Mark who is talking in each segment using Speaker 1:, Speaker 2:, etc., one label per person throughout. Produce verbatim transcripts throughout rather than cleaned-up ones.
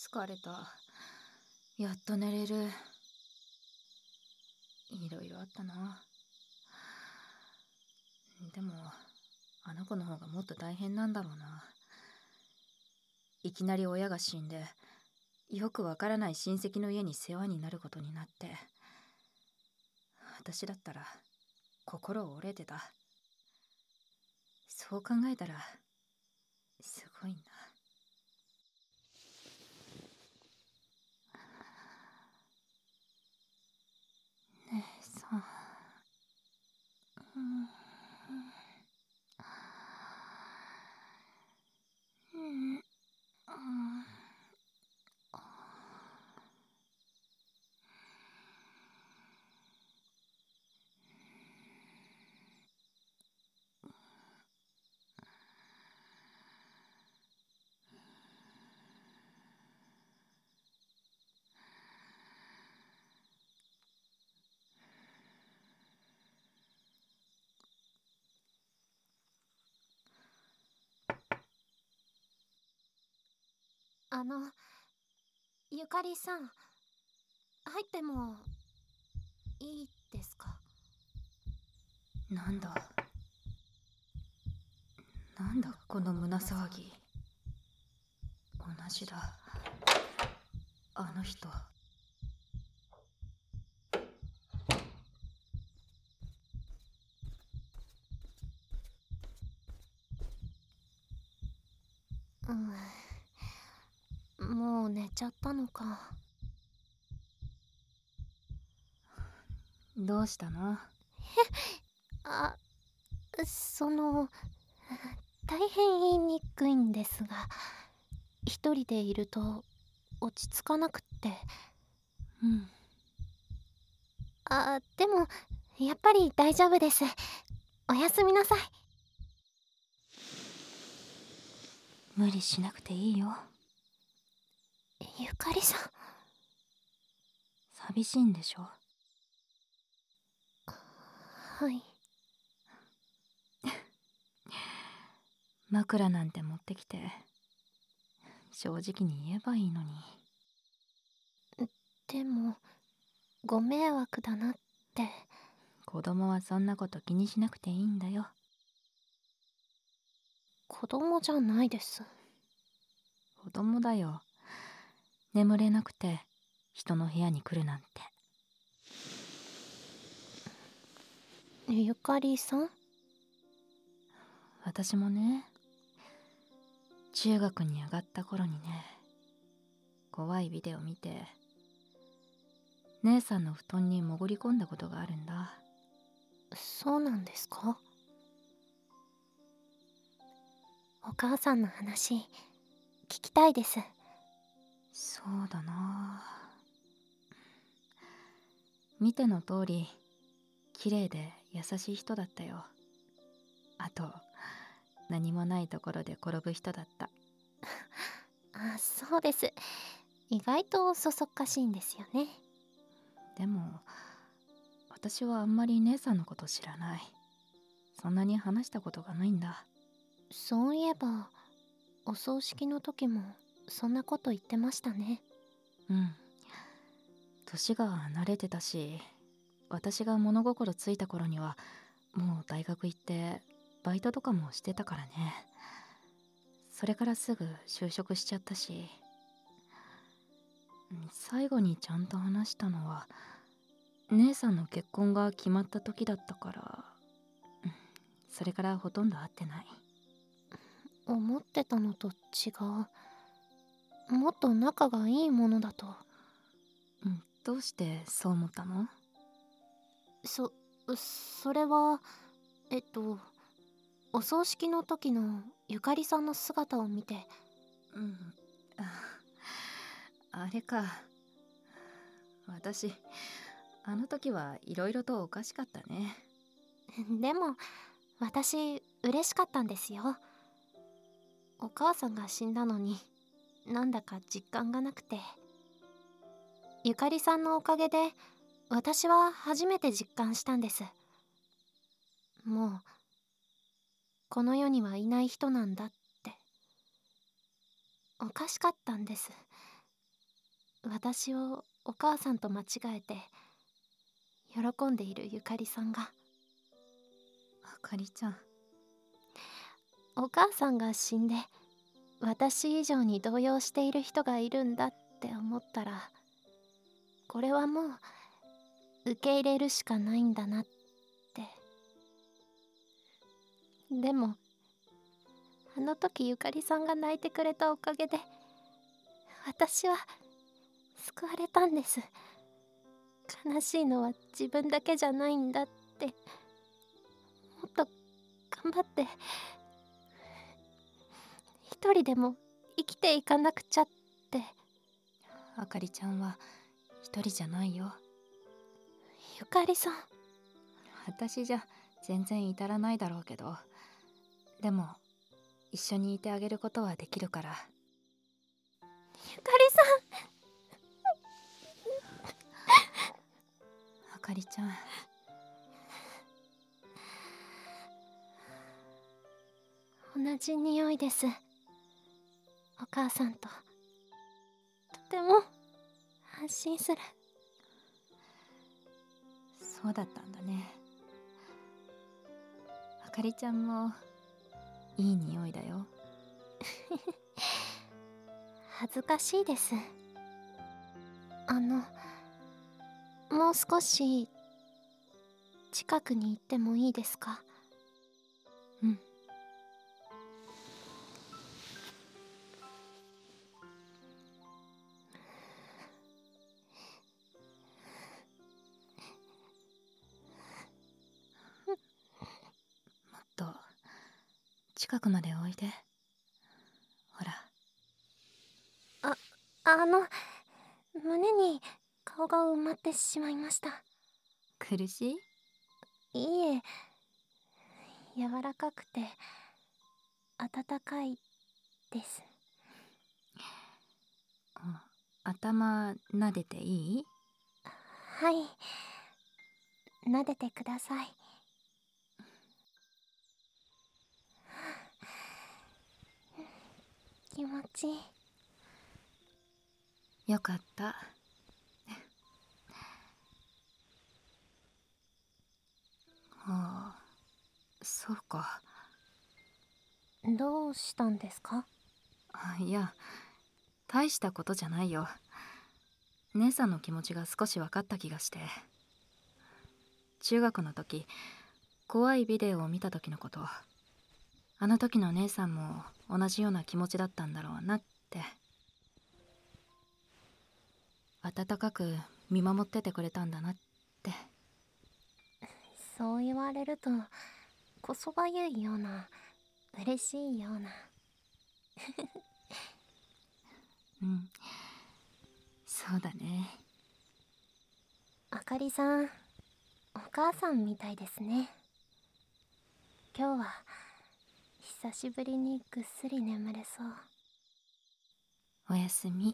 Speaker 1: 疲れた。やっと寝れる。いろいろあったな。でもあの子の方がもっと大変なんだろうな。いきなり親が死んで、よくわからない親戚の家に世話になることになって、私だったら心折れてた。そう考えたらすごいな。姉さん、うん、うん、
Speaker 2: あの、ゆかりさん、入ってもいいですか？
Speaker 1: なんだなんだこの胸騒ぎ。同じだ、あの人。
Speaker 2: うん、もう寝ちゃったのか。
Speaker 1: どうしたの？
Speaker 2: あ、その、大変言いにくいんですが、一人でいると落ち着かなくって。
Speaker 1: うん。
Speaker 2: あ、でも、やっぱり大丈夫です。おやすみなさい。
Speaker 1: 無理しなくていいよ。
Speaker 2: ゆかりさん。
Speaker 1: 寂しいんでしょ？
Speaker 2: はい。
Speaker 1: 枕なんて持ってきて正直に言えばいいのに。
Speaker 2: でも、ご迷惑だなって。
Speaker 1: 子供はそんなこと気にしなくていいんだよ。
Speaker 2: 子供じゃないです。
Speaker 1: 子供だよ。眠れなくて人の部屋に来るなんて。
Speaker 2: ゆかりさん？
Speaker 1: 私もね、中学に上がった頃にね、怖いビデオ見て姉さんの布団に潜り込んだことがあるんだ。
Speaker 2: そうなんですか？お母さんの話聞きたいです。
Speaker 1: そうだな。見ての通り綺麗で優しい人だったよ。あと何もないところで転ぶ人だった。
Speaker 2: あ、そうです。意外とそそっかしいんですよね。
Speaker 1: でも私はあんまり姉さんのこと知らない。そんなに話したことがないんだ。
Speaker 2: そういえばお葬式の時もそんなこと言ってましたね。
Speaker 1: うん。年が離れてたし、私が物心ついた頃にはもう大学行ってバイトとかもしてたからね。それからすぐ就職しちゃったし、最後にちゃんと話したのは姉さんの結婚が決まった時だったから、それからほとんど会ってない。
Speaker 2: 思ってたのと違う。もっと仲がいいものだと。
Speaker 1: うん、どうしてそう思ったの？
Speaker 2: そそれはえっとお葬式の時のゆかりさんの姿を見て。
Speaker 1: うん、あ、あれか。私あの時はいろいろとおかしかったね。
Speaker 2: でも私嬉しかったんですよ。お母さんが死んだのになんだか実感がなくて、ゆかりさんのおかげで私は初めて実感したんです。もうこの世にはいない人なんだって。おかしかったんです。 私をお母さんと間違えて喜んでいるゆかりさんが。
Speaker 1: あかりちゃん。
Speaker 2: お母さんが死んで私以上に動揺している人がいるんだって思ったら、これはもう受け入れるしかないんだなって。でもあの時ゆかりさんが泣いてくれたおかげで私は救われたんです。悲しいのは自分だけじゃないんだって、もっと頑張って一人でも生きていかなくちゃって。
Speaker 1: あかりちゃんは一人じゃないよ。
Speaker 2: ゆかりさん。
Speaker 1: 私じゃ全然至らないだろうけど、でも一緒にいてあげることはできるから。
Speaker 2: ゆかりさん。
Speaker 1: あかりちゃん。
Speaker 2: 同じ匂いです、お母さんと。とても安心する。
Speaker 1: そうだったんだね。あかりちゃんもいい匂いだよ。
Speaker 2: 恥ずかしいです。あのもう少し近くに行ってもいいですか？
Speaker 1: うん。もっと近くまでおいで。ほら。
Speaker 2: あ、あの胸に顔が埋まってしまいました。
Speaker 1: 苦しい？
Speaker 2: いいえ、柔らかくて温かいです。
Speaker 1: うん、頭撫でていい？
Speaker 2: はい、撫でてください。気持ちいい。
Speaker 1: よかった。ああ、そうか。
Speaker 2: どうしたんですか？
Speaker 1: あ、いや、大したことじゃないよ。姉さんの気持ちが少し分かった気がして。中学の時、怖いビデオを見た時のこと。あの時の姉さんも同じような気持ちだったんだろうなって。温かく見守っててくれたんだなって。
Speaker 2: そう言われるとこそばゆいような、嬉しいような。
Speaker 1: うん、そうだね。
Speaker 2: あかりさん、お母さんみたいですね。今日は久しぶりにぐっすり眠れそう。
Speaker 1: おやすみ。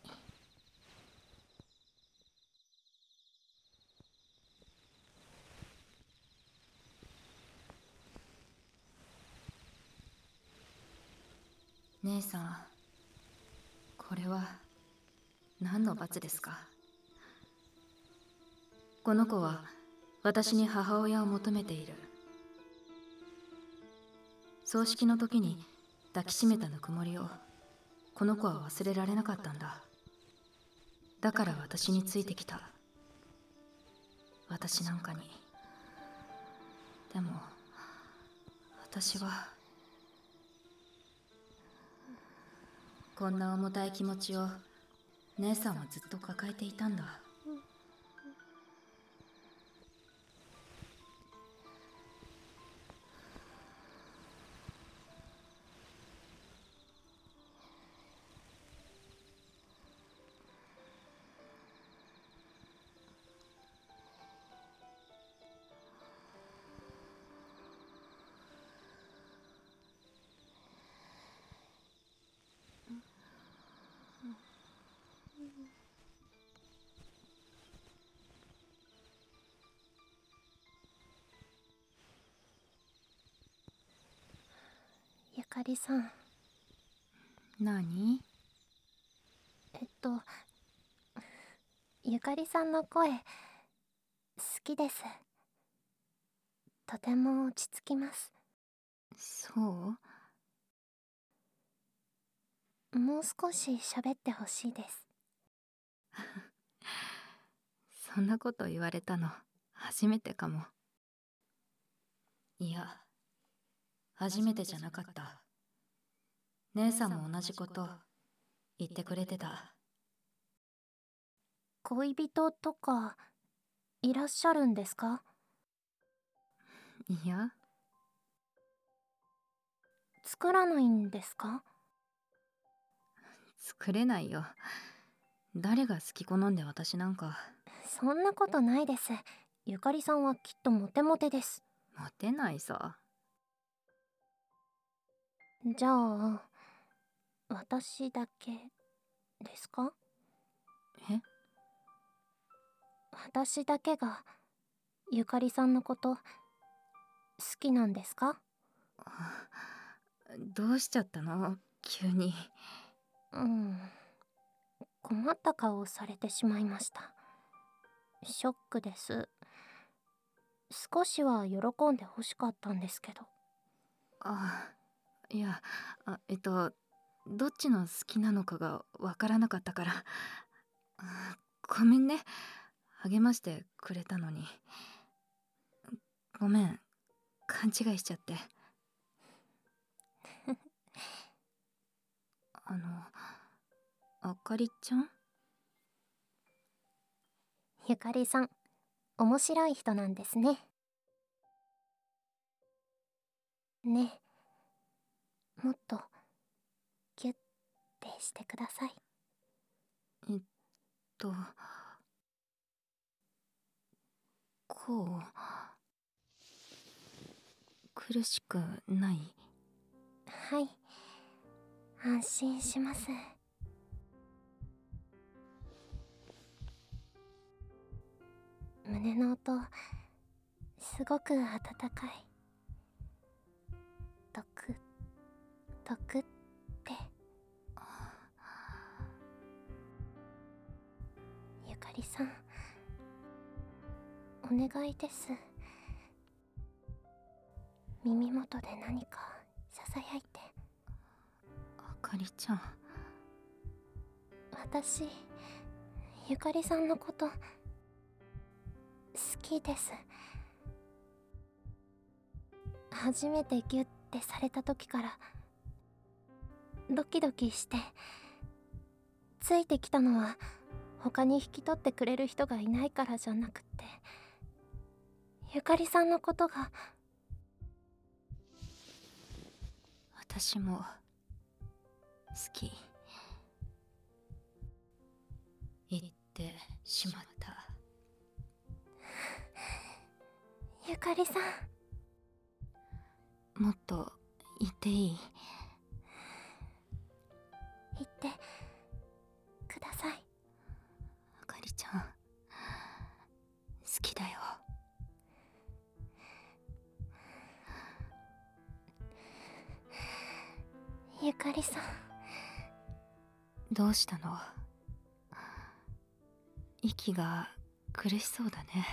Speaker 1: 姉さん、これは何の罰ですか？この子は私に母親を求めている。葬式の時に抱きしめたぬくもりをこの子は忘れられなかったんだ。だから私についてきた。私なんかに。でも私はこんな重たい気持ちを姉さんはずっと抱えていたんだ。
Speaker 2: ゆかりさん。
Speaker 1: 何？
Speaker 2: えっとゆかりさんの声好きです。とても落ち着きます。
Speaker 1: そう？
Speaker 2: もう少し喋ってほしいです。
Speaker 1: そんなこと言われたの初めてかも。いや、初めてじゃなかった。姉さんも同じこと言ってくれてた。
Speaker 2: 恋人とかいらっしゃるんですか？
Speaker 1: いや、
Speaker 2: 作らないんですか？
Speaker 1: 作れないよ。誰が好き好んで私なんか。
Speaker 2: そんなことないです。ゆかりさんはきっとモテモテです。
Speaker 1: モテないさ。
Speaker 2: じゃあ私だけですか？
Speaker 1: え？
Speaker 2: 私だけがゆかりさんのこと好きなんですか？
Speaker 1: どうしちゃったの急に。
Speaker 2: うん、困った顔をされてしまいました。ショックです。少しは喜んで欲しかったんですけど。
Speaker 1: あ、いや、あ、えっとどっちの好きなのかがわからなかったから。あ、ごめんね、励ましてくれたのに。ごめん、勘違いしちゃって。あの、あかりちゃん？
Speaker 2: ゆかりさん、面白い人なんですね。ねえ、もっとギュッてしてください。
Speaker 1: えっとこう苦しくない？
Speaker 2: はい、安心します。胸の音すごく温かい。ドクドクって。ゆかりさん、お願いです。耳元で何かささやいて。
Speaker 1: あかりちゃん。
Speaker 2: 私ゆかりさんのこと好きです。初めてギュッてされた時からドキドキして、ついてきたのは他に引き取ってくれる人がいないからじゃなくて、ゆかりさんのことが。
Speaker 1: 私も好き。言ってしまった。
Speaker 2: ゆかりさん、
Speaker 1: もっと言っていい？
Speaker 2: 言ってください。
Speaker 1: あかりちゃん、好きだよ。
Speaker 2: ゆかりさん、
Speaker 1: どうしたの？息が苦しそうだね。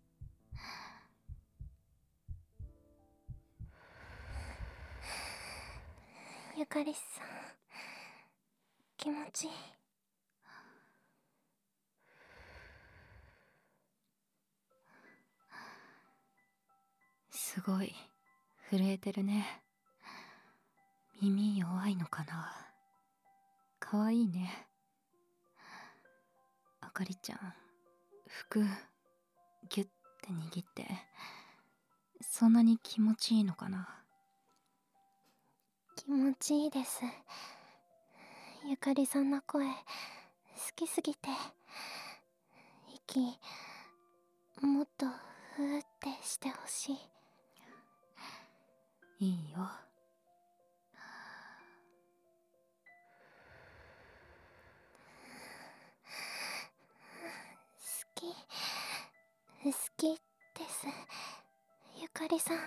Speaker 2: ゆかりさん、気持ちいい。
Speaker 1: すごい震えてるね。耳弱いのかな。かわいいね。あかりちゃん、服ギュッて握って、そんなに気持ちいいのかな。
Speaker 2: 気持ちいいです。ゆかりさんの声好きすぎて、息もっとふーってしてほしい。
Speaker 1: いいよ。
Speaker 2: 好き好きです、ゆかりさん。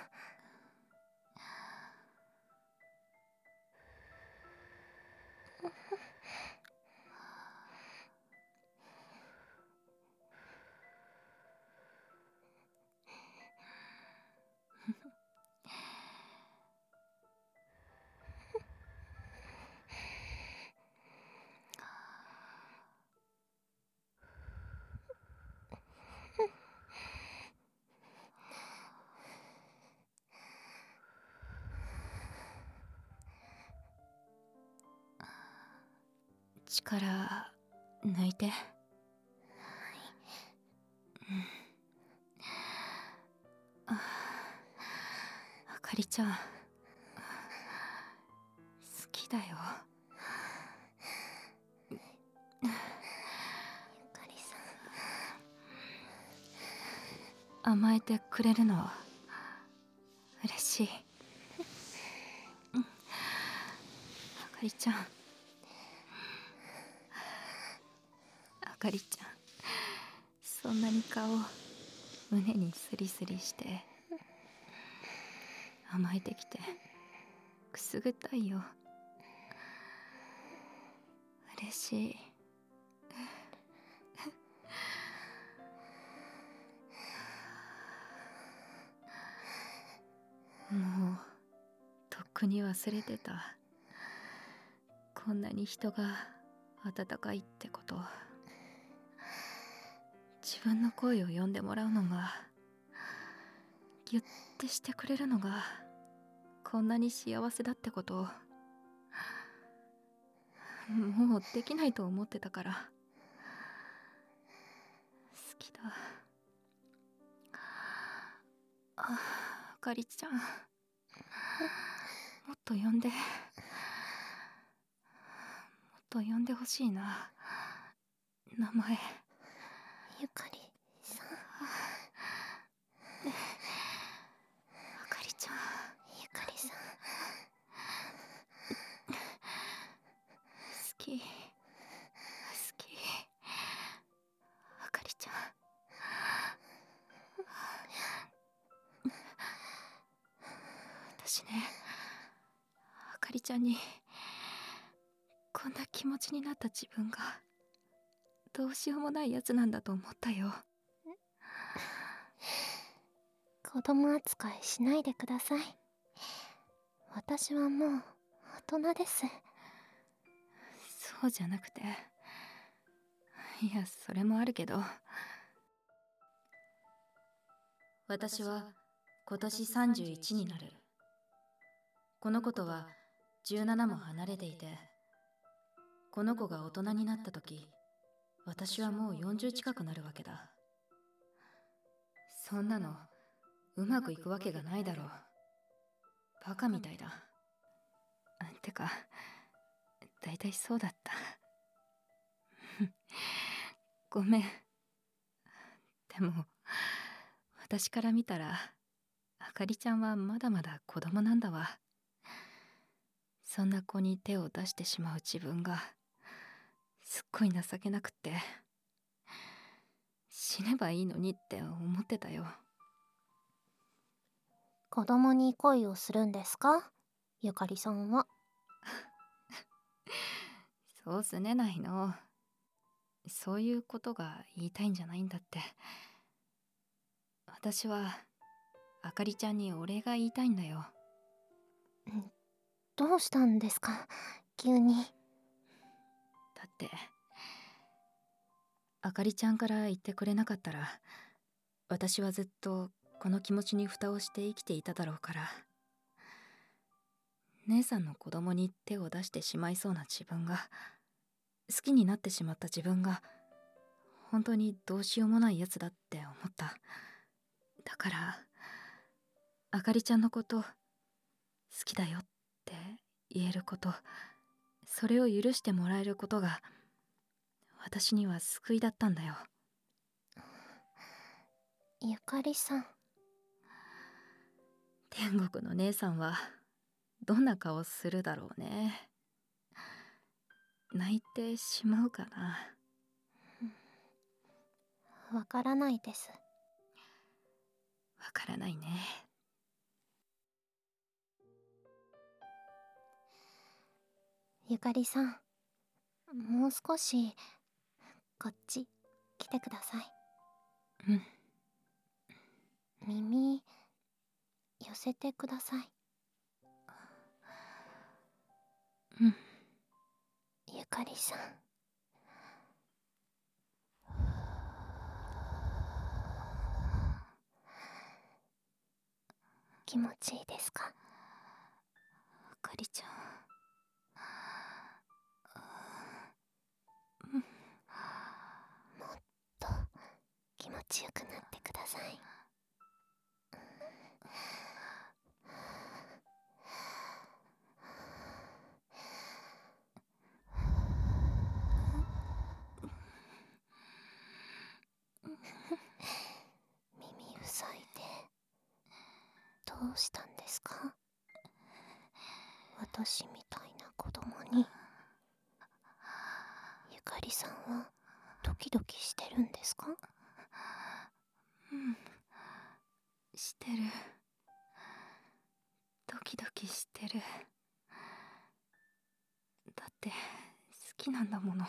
Speaker 1: 力抜いて。ああかりちゃん好きだよ。
Speaker 2: ゆかりさん、
Speaker 1: 甘えてくれるの嬉しい。あかりちゃん、あかりちゃん、そんなに顔胸にスリスリして甘えてきてくすぐったいよ。嬉しい。もうとっくに忘れてた。こんなに人が温かいってこと。自分の声を呼んでもらうのが、ギュッてしてくれるのがこんなに幸せだってことをもうできないと思ってたから。好きだ。ああかりちゃん、もっと呼んで、もっと呼んでほしいな、名前。
Speaker 2: ゆかりさん、
Speaker 1: あかりちゃん、
Speaker 2: ゆかりさん、
Speaker 1: 好き好き。あかりちゃん、私ね、あかりちゃんにこんな気持ちになった自分がどうしようもないやつなんだと思ったよ。
Speaker 2: 子供扱いしないでください。私はもう大人です。
Speaker 1: そうじゃなくて、いやそれもあるけど、私は今年さんじゅういちになる。この子とはじゅうななも離れていて、この子が大人になった時、私はもうよんじゅう近くなるわけだ。そんなのうまくいくわけがないだろう。バカみたいだ。てかだいたいそうだった。ごめん。でも私から見たらあかりちゃんはまだまだ子供なんだわ。そんな子に手を出してしまう自分がすっごい情けなくって、死ねばいいのにって思ってたよ。
Speaker 2: 子供に恋をするんですか、ゆかりさんは。
Speaker 1: そうすねないの。そういうことが言いたいんじゃないんだって。私はあかりちゃんにお礼が言いたいんだよ。
Speaker 2: どうしたんですか、急に。
Speaker 1: だってあかりちゃんから言ってくれなかったら、私はずっとこの気持ちに蓋をして生きていただろうから。姉さんの子供に手を出してしまいそうな自分が、好きになってしまった自分が本当にどうしようもないやつだって思った。だからあかりちゃんのこと好きだよって言えること、それを許してもらえることが私には救いだったんだよ。
Speaker 2: ゆかりさん、
Speaker 1: 天国の姉さんはどんな顔するだろうね。泣いてしまうかな。
Speaker 2: わからないです。
Speaker 1: わからないね。
Speaker 2: ゆかりさん、もう少しこっち来てください。
Speaker 1: うん。
Speaker 2: 耳寄せてください。
Speaker 1: うん。
Speaker 2: ゆかりさん、気持ちいいですか。
Speaker 1: あかりちゃん、
Speaker 2: うしたんですか？私みたいな子供に。ゆかりさんはドキドキしてるんですか？
Speaker 1: うん、してる。ドキドキしてる。だって好きなんだもの。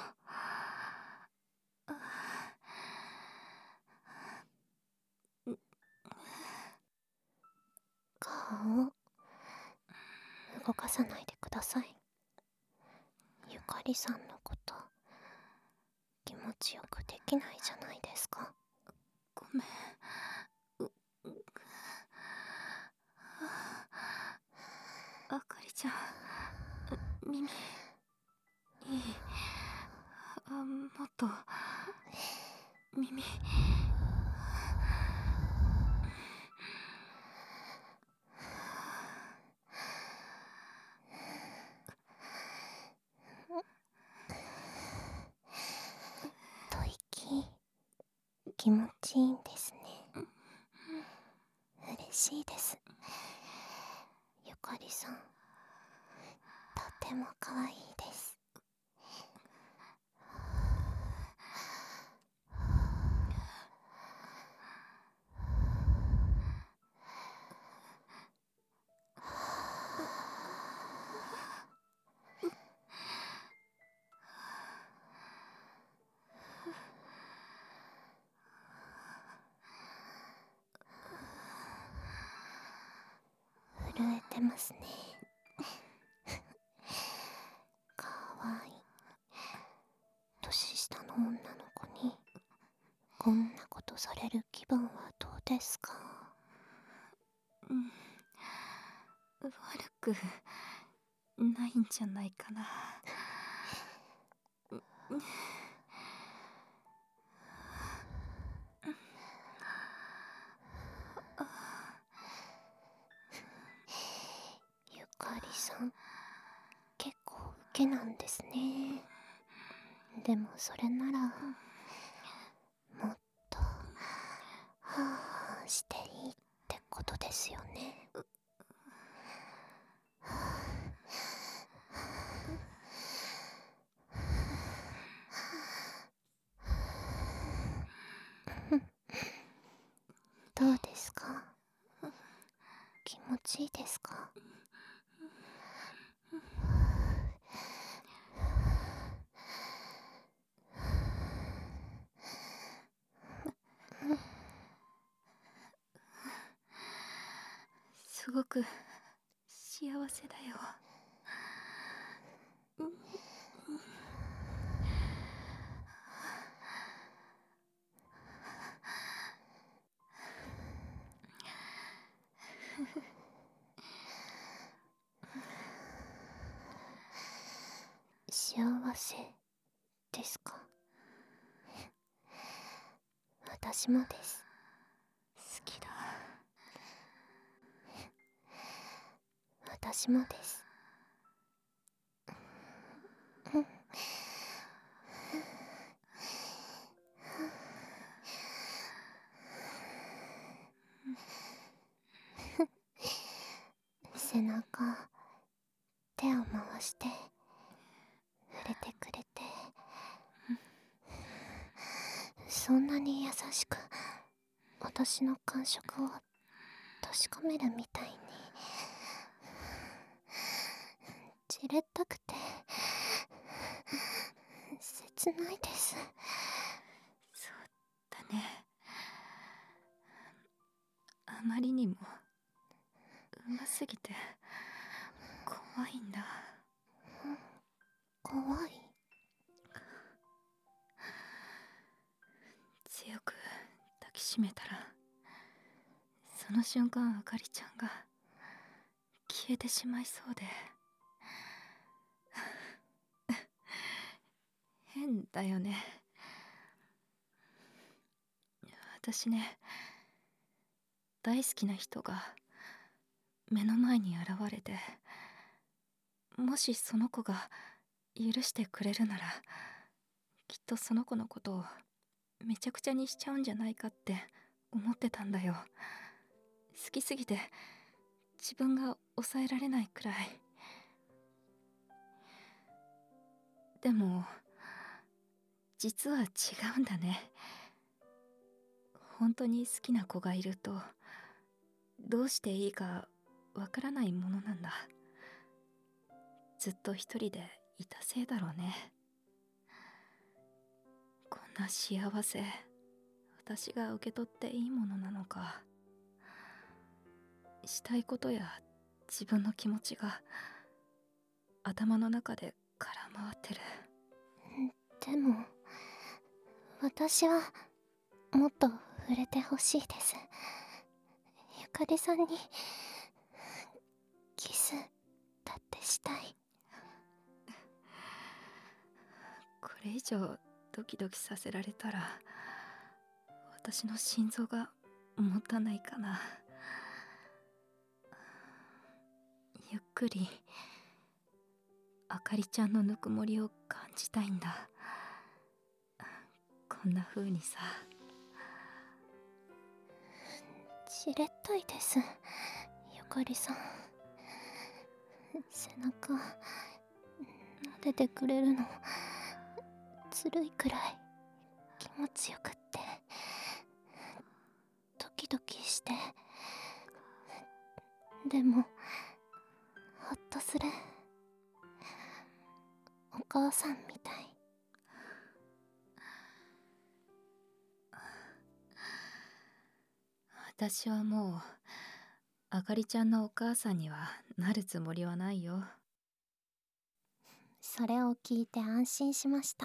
Speaker 2: 顔動かさないでください。ゆかりさんのこと気持ちよくできないじゃないですか。
Speaker 1: ごめん。うあかりちゃん、耳いい？あ、もっと耳。
Speaker 2: 吐息気持ちいいんですね。嬉しいです。ゆかりさんとても可愛いです。震えてますね。かわいい。年下の女の子にこんなことされる気分はどうですか？
Speaker 1: うん、悪くないんじゃないかな。
Speaker 2: ゆかりさん結構ウケなんですね。でもそれならもっとハーハーしていいってことですよね。どうですか？気持ちいいですか？
Speaker 1: すごく幸せだよ。
Speaker 2: 幸せですか？私もです。
Speaker 1: 好きだ。
Speaker 2: 私もです。背中手を回して触れてくれて、そんなに優しく私の感触を確かめるみたいにじれったくて切ないです。
Speaker 1: そうだね。あまりにもうますぎて怖いんだ。
Speaker 2: 怖い？
Speaker 1: 強く抱きしめたら、その瞬間あかりちゃんが消えてしまいそうで。変だよね。私ね、大好きな人が目の前に現れて、もしその子が許してくれるなら、きっとその子のことをめちゃくちゃにしちゃうんじゃないかって思ってたんだよ。好きすぎて自分が抑えられないくらい。でも実は違うんだね。本当に好きな子がいるとどうしていいかわからないものなんだ。ずっと一人でいたせいだろうね。こんな幸せ、私が受け取っていいものなのか。したいことや自分の気持ちが頭の中で空回ってる。
Speaker 2: でも私はもっと触れてほしいです。ゆかりさんにキスだってしたい。
Speaker 1: これ以上ドキドキさせられたら私の心臓が持たないかな。ゆっくりあかりちゃんのぬくもりを感じたいんだ。こんな風にさ。
Speaker 2: じれったいです、ゆかりさん。背中撫でてくれるのずるいくらい気持ちよくってドキドキして、でもほっとする。お母さんみたい。
Speaker 1: 私はもうあかりちゃんのお母さんにはなるつもりはないよ。
Speaker 2: それを聞いて安心しました。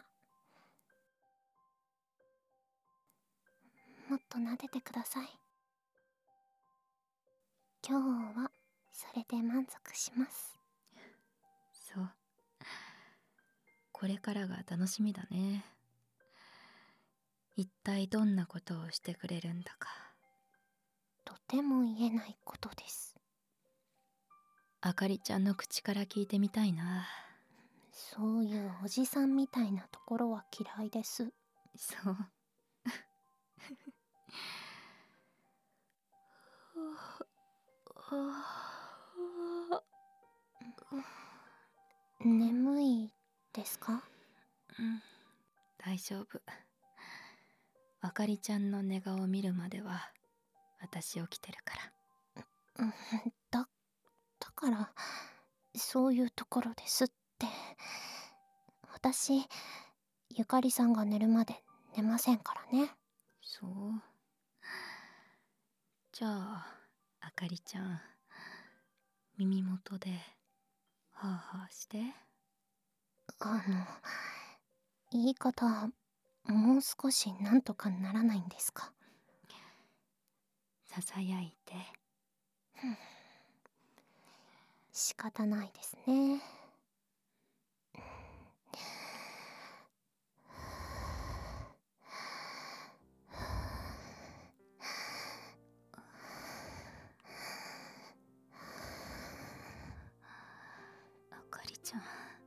Speaker 2: もっと撫でてください。今日はそれで満足します。
Speaker 1: そう。これからが楽しみだね。一体どんなことをしてくれるんだか。
Speaker 2: とても言えないことです。
Speaker 1: あかりちゃんの口から聞いてみたいな。
Speaker 2: そういうおじさんみたいなところは嫌いです。
Speaker 1: そう。
Speaker 2: 眠いですか？
Speaker 1: うん、大丈夫。あかりちゃんの寝顔を見るまでは私起きてるから。
Speaker 2: うん、だ、だからそういうところですって。私、ゆかりさんが寝るまで寝ませんからね。
Speaker 1: そう。じゃああかりちゃん、耳元でハーハーして。
Speaker 2: あの、言い方もう少しなんとかならないんですか？
Speaker 1: ささやいて。
Speaker 2: 仕方ないですね。
Speaker 1: あかりちゃん、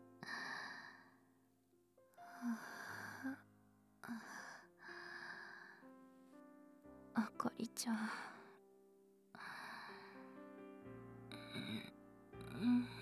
Speaker 1: あかりちゃん、うん